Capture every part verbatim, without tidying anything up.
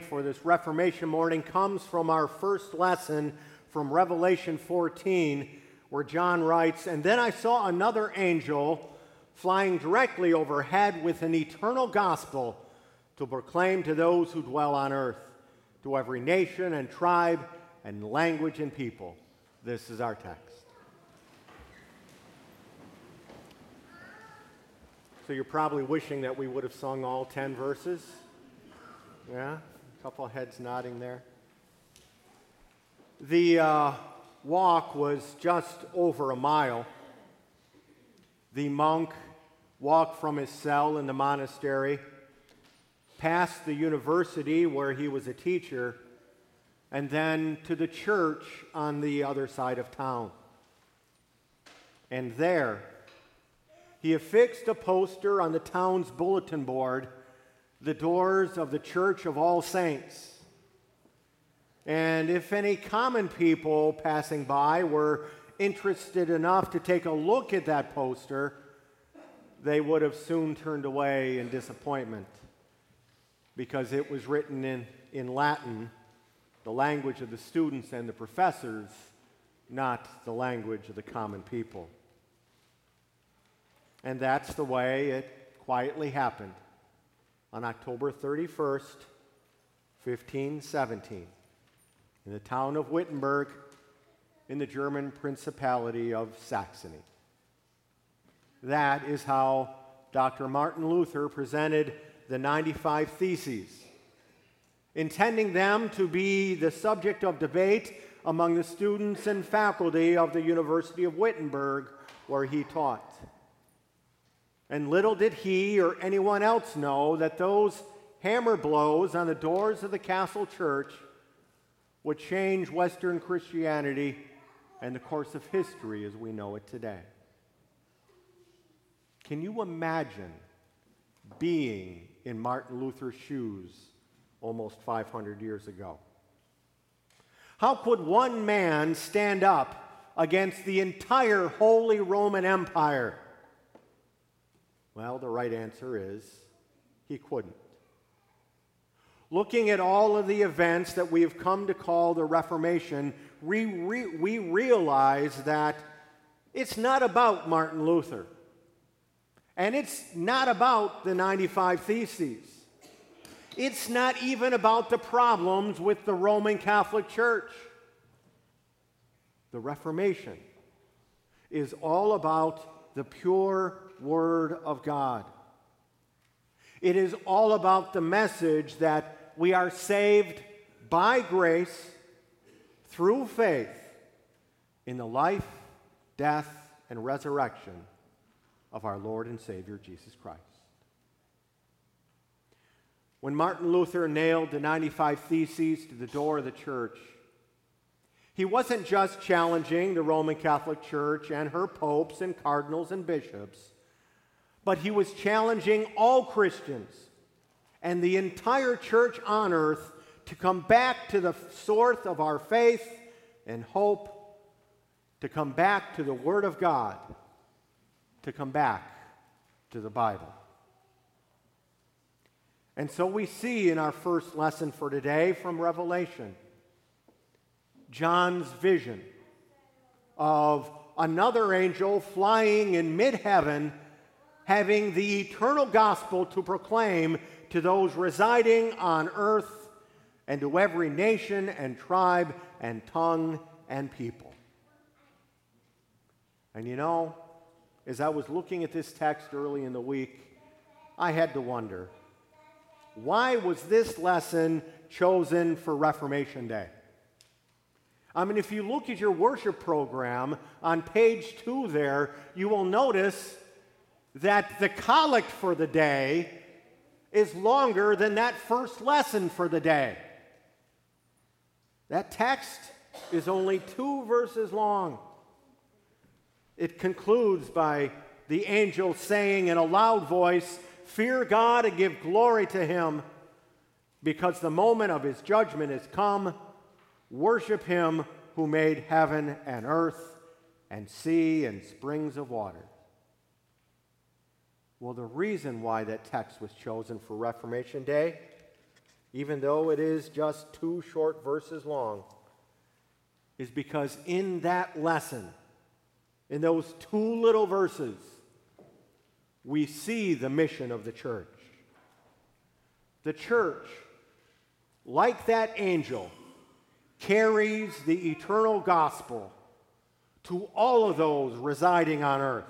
for this Reformation morning comes from our first lesson from Revelation fourteen, where John writes, "And then I saw another angel flying directly overhead with an eternal gospel to proclaim to those who dwell on earth, to every nation and tribe and language and people." This is our text. So you're probably wishing that we would have sung all ten verses. Yeah, a couple heads nodding there. The uh, walk was just over a mile. The monk walked from his cell in the monastery, past the university where he was a teacher, and then to the church on the other side of town. And there, he affixed a poster on the town's bulletin board, "The doors of the Church of All Saints." And if any common people passing by were interested enough to take a look at that poster, they would have soon turned away in disappointment, because it was written in, in Latin, the language of the students and the professors, not the language of the common people. And that's the way it quietly happened on October thirty-first, fifteen seventeen, in the town of Wittenberg in the German Principality of Saxony. That is how Doctor Martin Luther presented the ninety-five Theses, intending them to be the subject of debate among the students and faculty of the University of Wittenberg, where he taught. And little did he or anyone else know that those hammer blows on the doors of the castle church would change Western Christianity and the course of history as we know it today. Can you imagine being in Martin Luther's shoes almost five hundred years ago? How could one man stand up against the entire Holy Roman Empire? Well, the right answer is he couldn't. Looking at all of the events that we have come to call the Reformation, we, re- we realize that it's not about Martin Luther. And it's not about the ninety-five Theses. It's not even about the problems with the Roman Catholic Church. The Reformation is all about the pure Word of God. It is all about the message that we are saved by grace through faith in the life, death, and resurrection of our Lord and Savior Jesus Christ. When Martin Luther nailed the ninety-five Theses to the door of the church, he wasn't just challenging the Roman Catholic Church and her popes and cardinals and bishops, but he was challenging all Christians and the entire church on earth to come back to the source of our faith and hope, to come back to the Word of God, to come back to the Bible. And so we see in our first lesson for today from Revelation, John's vision of another angel flying in mid-heaven, having the eternal gospel to proclaim to those residing on earth and to every nation and tribe and tongue and people. And you know, as I was looking at this text early in the week, I had to wonder, why was this lesson chosen for Reformation Day? I mean, if you look at your worship program on page two there, you will notice that the collect for the day is longer than that first lesson for the day. That text is only two verses long. It concludes by the angel saying in a loud voice, "Fear God and give glory to him, because the moment of his judgment is come. Worship him who made heaven and earth and sea and springs of water." Well, the reason why that text was chosen for Reformation Day even though it is just two short verses long, is because in that lesson, in those two little verses, we see the mission of the church. The church, like that angel, carries the eternal gospel to all of those residing on earth.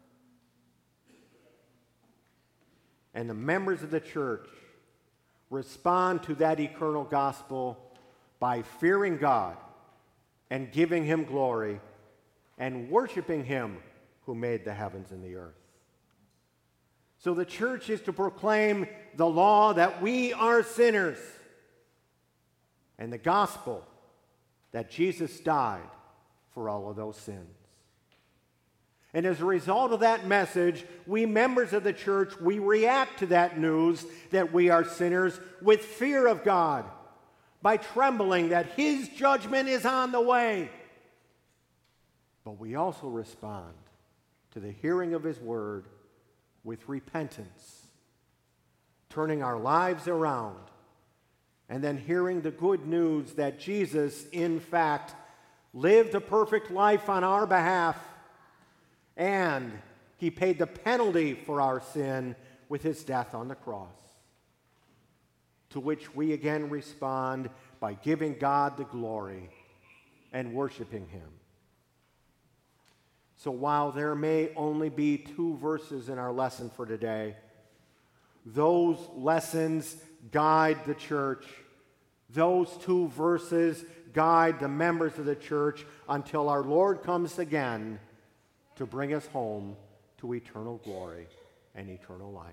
And the members of the church respond to that eternal gospel by fearing God and giving Him glory and worshiping Him who made the heavens and the earth. So the church is to proclaim the law that we are sinners and the gospel that Jesus died for all of those sins. And as a result of that message, we members of the church, we react to that news that we are sinners with fear of God, by trembling that His judgment is on the way. But we also respond to the hearing of His word with repentance, turning our lives around, and then hearing the good news that Jesus, in fact, lived a perfect life on our behalf, and He paid the penalty for our sin with His death on the cross. To which we again respond by giving God the glory and worshiping Him. So while there may only be two verses in our lesson for today, those lessons guide the church. Those two verses guide the members of the church until our Lord comes again to bring us home to eternal glory and eternal life.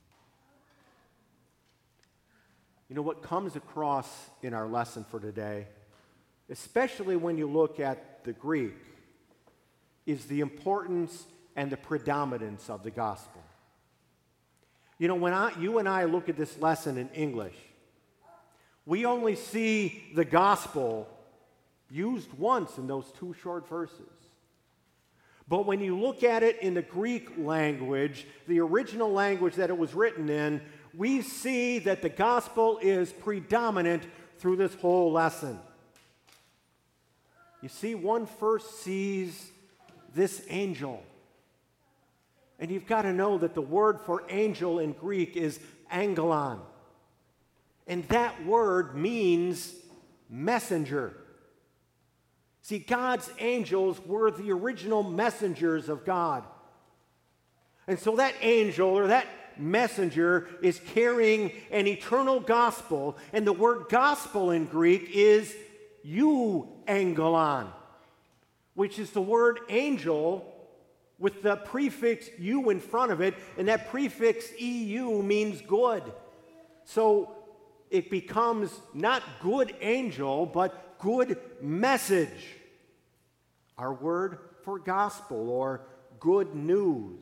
You know, what comes across in our lesson for today, especially when you look at the Greek, is the importance and the predominance of the gospel. You know, when I, you and I look at this lesson in English, we only see the gospel used once in those two short verses. But when you look at it in the Greek language, the original language that it was written in, we see that the gospel is predominant through this whole lesson. You see, one first sees this angel. And you've got to know that the word for angel in Greek is angelon. And that word means messenger. See, God's angels were the original messengers of God. And so that angel or that messenger is carrying an eternal gospel. And the word gospel in Greek is euangelon, which is the word angel with the prefix U in front of it, and that prefix E U means good. So it becomes not good angel, but good message. Our word for gospel or good news.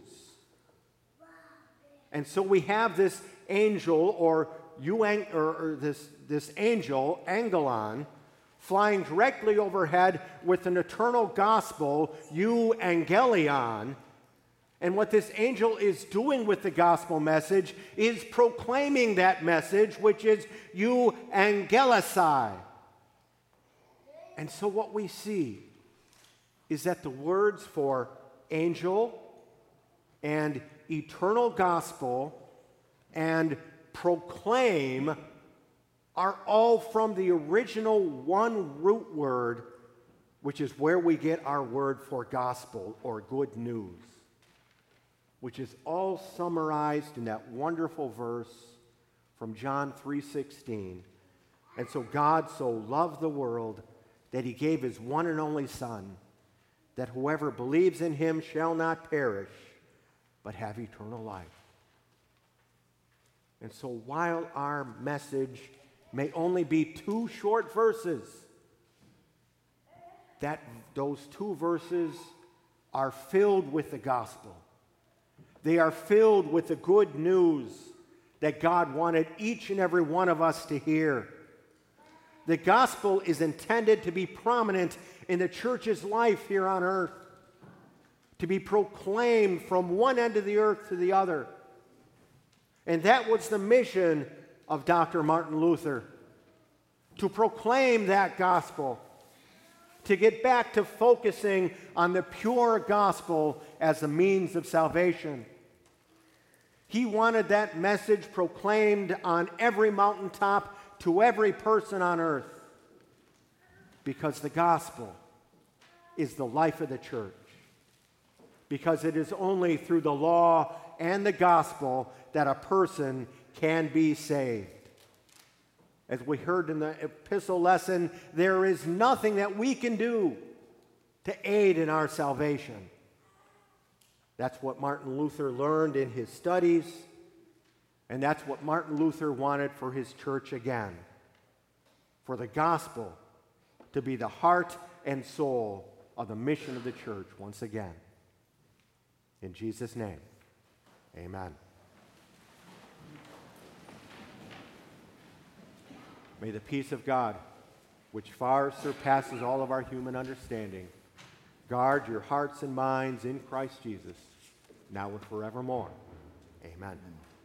And so we have this angel or, euang- or, or this, this angel, angelon, flying directly overhead with an eternal gospel, euangelion. And what this angel is doing with the gospel message is proclaiming that message, which is euangelisai. And so what we see is that the words for angel and eternal gospel and proclaim are all from the original one root word, which is where we get our word for gospel or good news, which is all summarized in that wonderful verse from John three sixteen. And so God so loved the world that He gave His one and only Son, that whoever believes in Him shall not perish, but have eternal life. And so while our message may only be two short verses, that those two verses are filled with the gospel. They are filled with the good news that God wanted each and every one of us to hear. The gospel is intended to be prominent in the church's life here on earth, to be proclaimed from one end of the earth to the other. And that was the mission of Doctor Martin Luther, to proclaim that gospel, to get back to focusing on the pure gospel as a means of salvation. He wanted that message proclaimed on every mountaintop to every person on earth, because the gospel is the life of the church, because it is only through the law and the gospel that a person can be saved. As we heard in the epistle lesson, there is nothing that we can do to aid in our salvation. That's what Martin Luther learned in his studies, and that's what Martin Luther wanted for his church again, for the gospel to be the heart and soul of the mission of the church once again. In Jesus' name, amen. May the peace of God, which far surpasses all of our human understanding, guard your hearts and minds in Christ Jesus, now and forevermore. Amen.